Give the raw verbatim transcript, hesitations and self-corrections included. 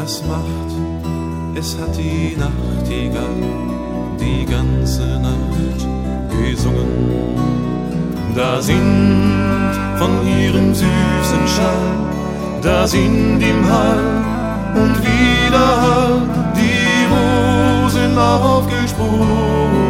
das macht, es hat die Nachtigall die ganze Nacht gesungen. Da singt von ihrem süßen Schall, da singt im Hall und wieder Hall die Rosen aufgesprungen.